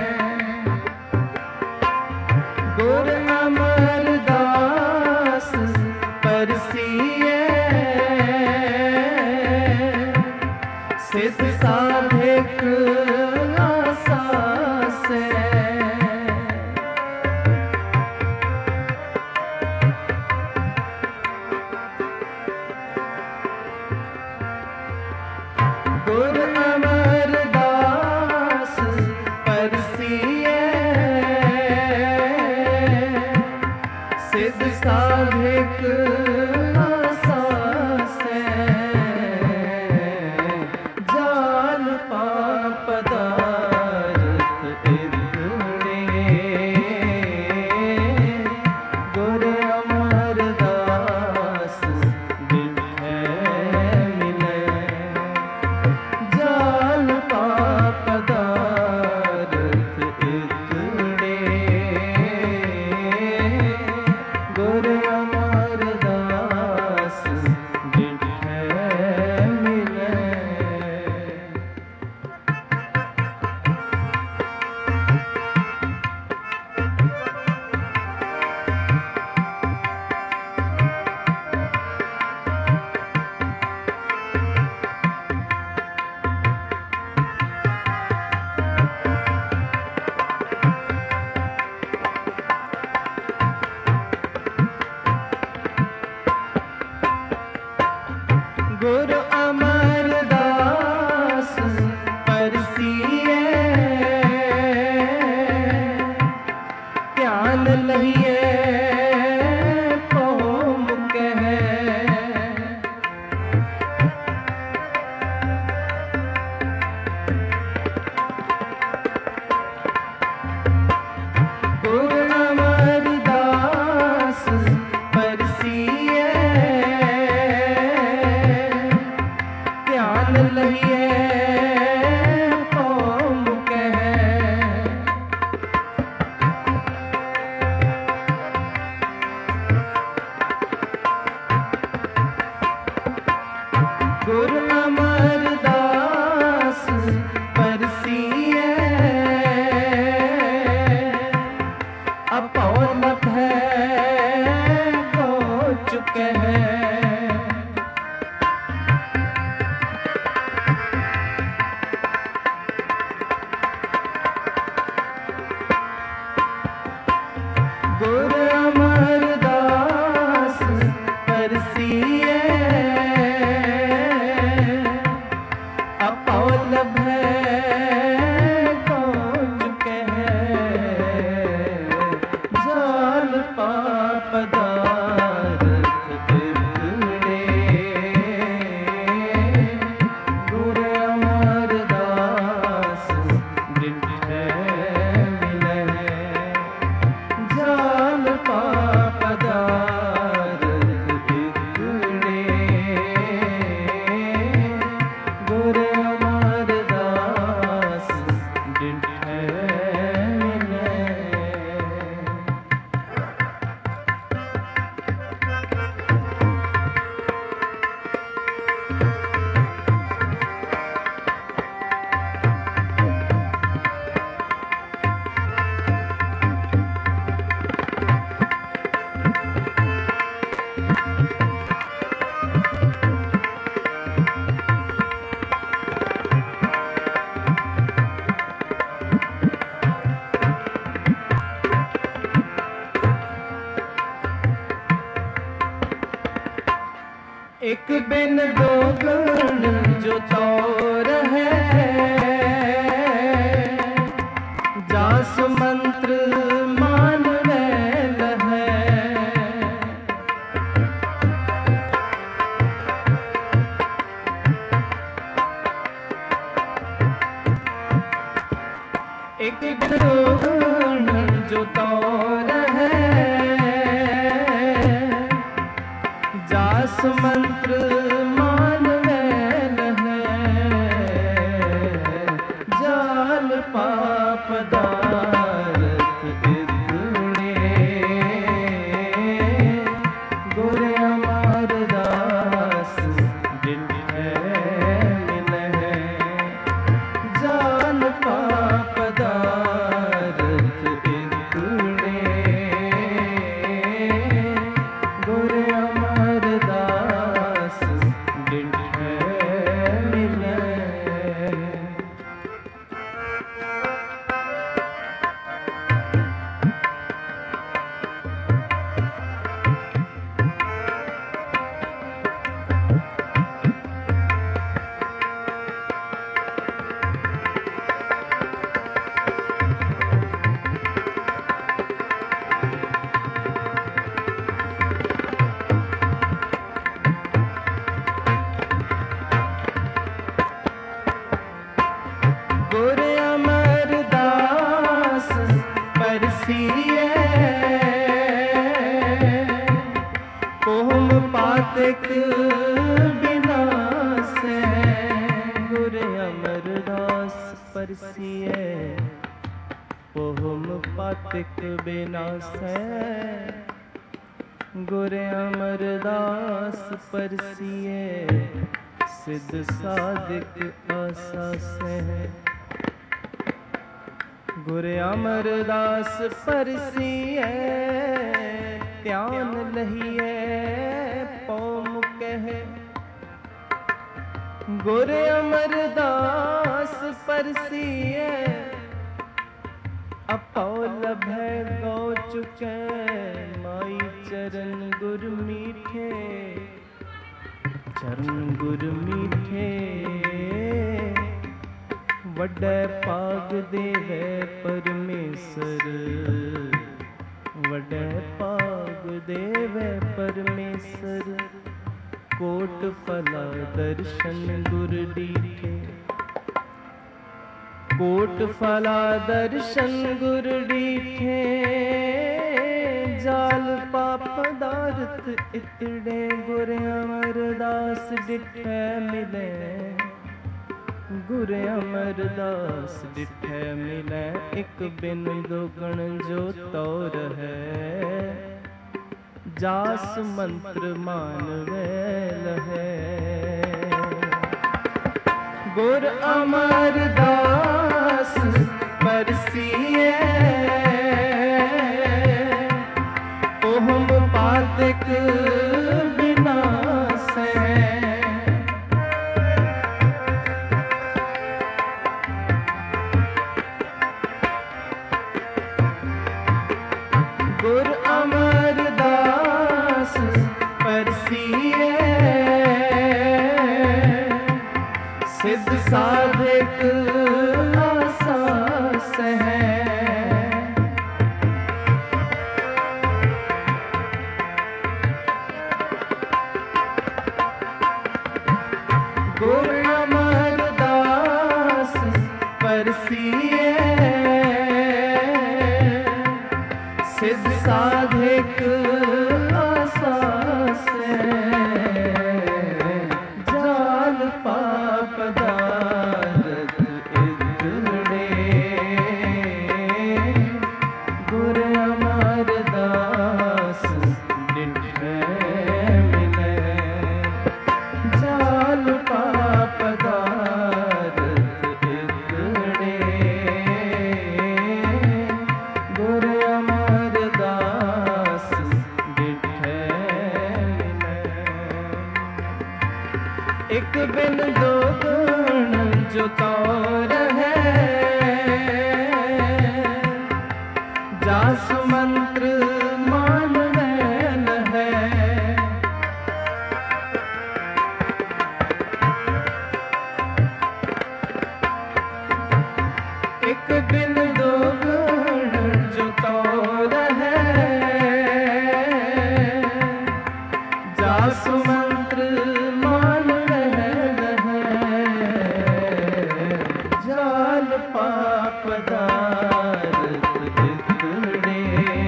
गुर अमरदास परसिए सिद्ध साधिक आसासे। गुर अमरदास परसिए सिद्ध साधिक आसासे। जाल पापदारथ इतने गुर अमरदास डिठे मिले। जाल पापदारथ इतने गुर अमरदास डिठे मिले। गुर अमरदास परसिए ध्यान लहिए पोम कहे। गुर अमरदास परसिए ध्यान लहिए पोम कहे। गुर अमरदास परसिए अपौलत है हो चुके हैं। एक बिन दो गुण जो तौर है, जास मंत्र मान वैल है। एक बिन दो गुण जो तौर है, जास मंत्र मान वैल है। जाल पाप दारत इतने, गुर अमरदास डिठे मिलहे। जाल पाप दारत इतने, गुर अमरदास डिठे मिलहे। गुर अमरदास परसिए, पोम पातिक बिनासे। गुर अमरदास परसिए, पोम पातिक बिनासे। गुर अमरदास परसिए, सिद्ध साधिक आसासे। गुर अमरदास परसिए, ध्यान लहिए पौम कहे। गुर अमरदास परसिए, अपौल भय गौ चुके। माई चरण गुर मीठे, चरण गुर मीठे। वड्डे पाग देवे परमेसर, वड्डे पाग देवे परमेसर। कोट फला दर्शन गुर डीठे, कोट फला दर्शन गुर डीठे। जाल पाप दारत इतड़े, गुर अमरदास डिठे मिले। गुर अमरदास डिठे मिले, एक बिन दो गण जो तौर है। जास मंत्र मान वैल है। गुर अमरदास परसिए, ओहम पातिक बिनासे। गुर अमरदास परसिए, सिद्ध साधिक आसास है। गुर अमरदास परसिए, सिद्ध साधिक आसास है। जाल पाप दारत इतड़े, गुर अमरदास डिठे मिले। जाल पाप दारत इतड़े, गुर अमरदास डिठे मिले। एक बिन दो गुण जो तौर है, जास मंत्र मान वैल है। तेरा सुमंत्र मान रह जाल पाप दारत इतने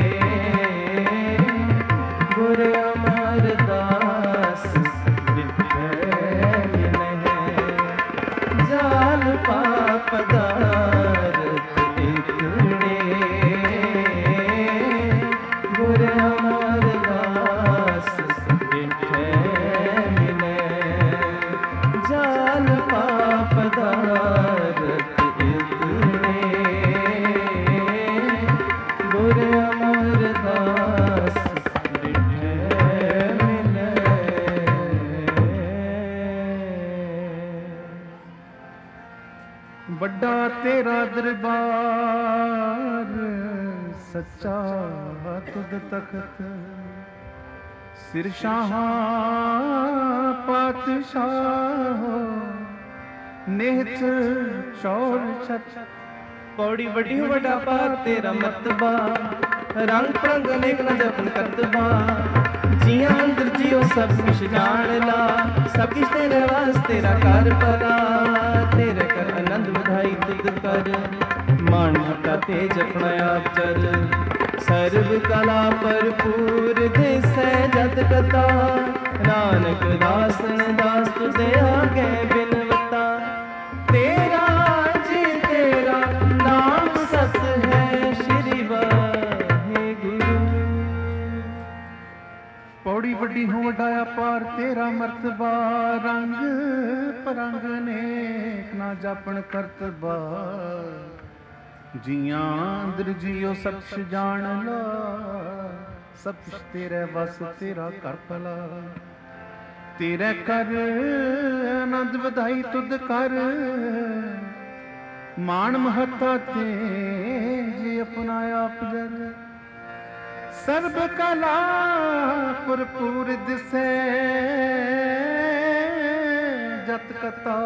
गुर अमरदास विठ्ठल है जाल पाप दारत इतने गुर अमरदास विठ्ठल जाल पाप दारत गुर अमरदास बड़ा तेरा दरबार सच्चा तुद तखत सिर शाह पातशाह निहत चौर छत पौड़ी वड्डी वड्डा पार तेरा मतबा रंग प्रंग अनेक न जपन करतबा जिया अंदर जियो सब कुछ जान ला सब कुछ तेरे वास तेरा कर पला तेरे कर आनंद बधाई तुद कर मान हटा तेज अपना आप चल सर्व कला भरपूर दिसै जत कथा नानक दासन दास तुझे आगे बिनवता तेरा जी तेरा नाम सत है श्री वाहेगुरु पौड़ी वड्डी हो वड्डाया पार तेरा मर्तबा रंग परंग नेक ना जापन करतबा जिया अंदर जियो सब कुछ जान ला सब कुछ तेरे बस तेरा कर भला तेरे कर आनंद वधाई तुद कर मान महता ते जी अपना आप जर सर्ब कला भरपूर दिसै जत कथा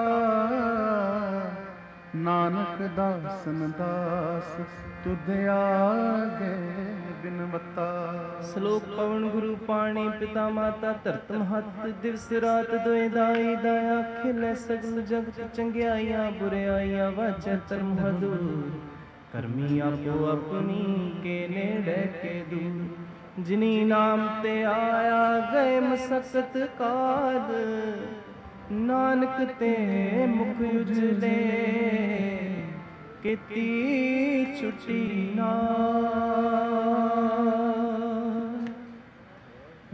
नानक दासन दास तुद आगे बिनवता श्लोक पवन गुरु पाणी पिता माता धरत महत दिवस रात दोए दाई दाया खिलै सगल जगत चंगियाइयां बुराइयां वाचै धर्म हदूर करमी आपो अपनी के नेड़े के दूर जिनी नाम ते आया गए मसकत काल नानक ते मुख उजले किती छुटी नाल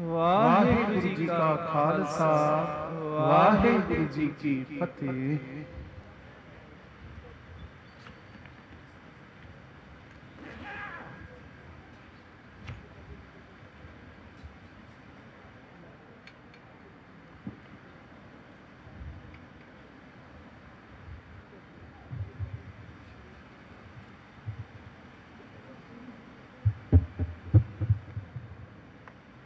वाहिगुरु जी का खालसा वाहिगुरु जी की फतेह।